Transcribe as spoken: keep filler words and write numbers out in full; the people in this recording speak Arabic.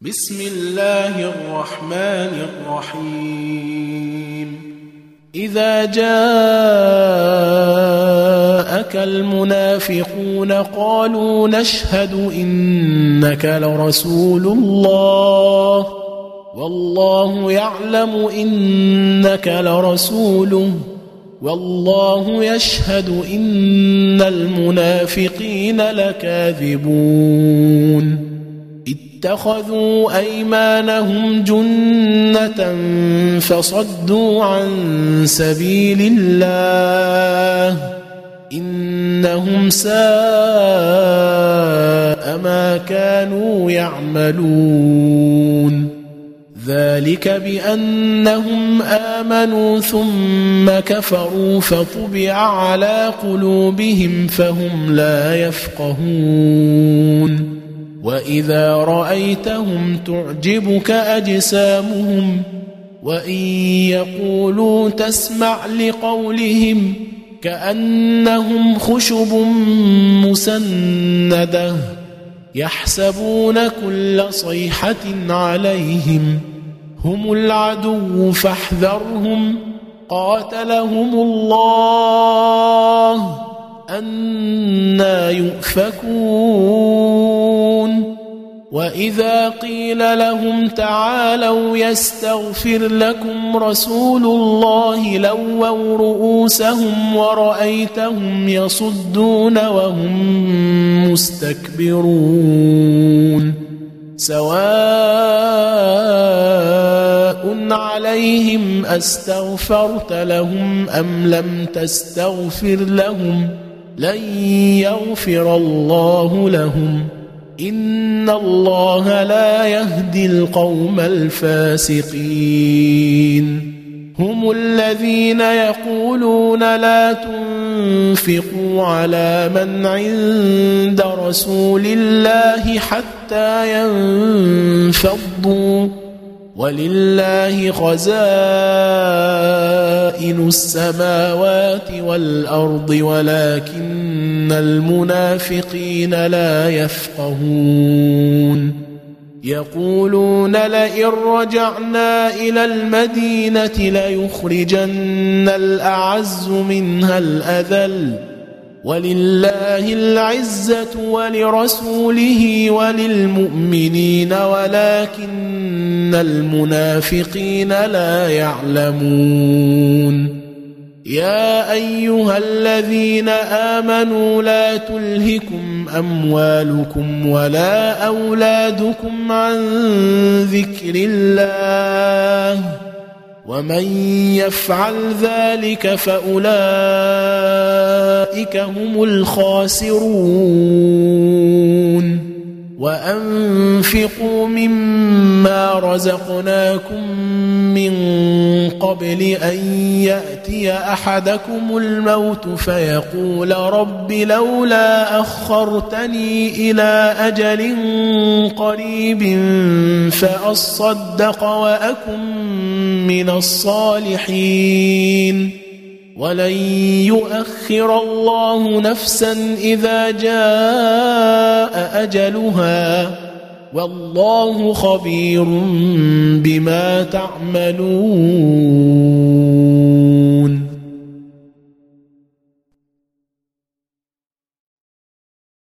بسم الله الرحمن الرحيم إذا جاءك المنافقون قالوا نشهد إنك لرسول الله والله يعلم إنك لرسوله والله يشهد إن المنافقين لكاذبون اتخذوا أيمانهم جنة فصدوا عن سبيل الله إنهم ساء ما كانوا يعملون ذلك بأنهم آمنوا ثم كفروا فطبع على قلوبهم فهم لا يفقهون وإذا رأيتهم تعجبك أجسامهم وإن يقولوا تسمع لقولهم كأنهم خشب مسندة يحسبون كل صيحة عليهم هم العدو فاحذرهم قاتلهم الله أنى يؤفكون وإذا قيل لهم تعالوا يستغفر لكم رسول الله لووا رؤوسهم ورأيتهم يصدون وهم مستكبرون سواء عليهم أستغفرت لهم أم لم تستغفر لهم لن يغفر الله لهم إن الله لا يهدي القوم الفاسقين هم الذين يقولون لا تنفقوا على من عند رسول الله حتى ينفضوا ولله خزائن السماوات والأرض ولكن المنافقين لا يفقهون يقولون لئن رجعنا إلى المدينة ليخرجن الأعز منها الأذل ولله العزة ولرسوله وللمؤمنين ولكن المنافقين لا يعلمون يا أيها الذين آمنوا لا تلهكم أموالكم ولا أولادكم عن ذكر الله ومن يفعل ذلك فأولئك هم الخاسرون وأنفقوا مما رزقناكم من قبل أن يأتي أحدكم الموت فيقول رب لولا أخرتني إلى أجل قريب فأصدق وأكن من الصالحين ولن يؤخر الله نفسا إذا جاء أجلها والله خبير بما تعملون